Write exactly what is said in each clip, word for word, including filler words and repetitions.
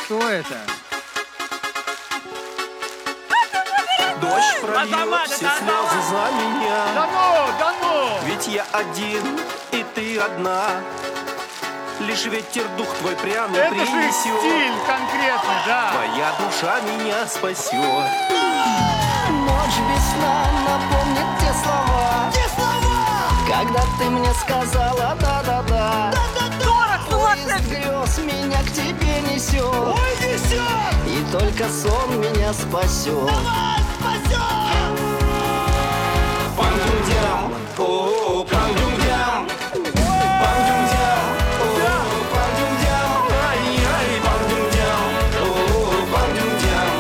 Что это? Дождь прольет все слезы за меня. Да ну, да ну! Ведь я один, и ты одна. Лишь ветер дух твой пряный Это же принесет. стиль конкретный, да. Твоя душа меня спасет. Ночь без сна напомнит те слова. Те слова! Когда ты мне сказала да-да-да. Да-да-да! Поезд грез меня к тебе несет. Ой, несет! И только сон меня спасет. Давай, спасем! Пам-дум-дям, о, пам-дум-дям. Пам-дум-дям, о, пам-дум-дям. Ай-яй, пам-дум-дям, о, пам-дум-дям.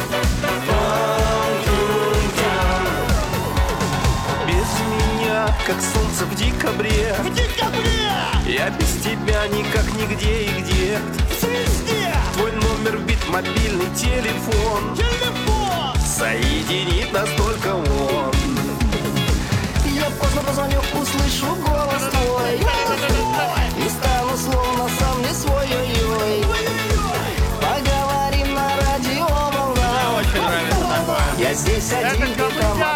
Пам-дум-дям. Без меня, как солнце в декабре. В декабре! Я без тебя никак нигде и где. Везде! Твой номер вбит в мобильный телефон. Телефон! Соединит нас только он. Я поздно позвоню, услышу голос твой. И стану словно сам не свой. Ой-ой. Поговорим на радио волна. Мне очень нравится такое. Я здесь один, Это ты там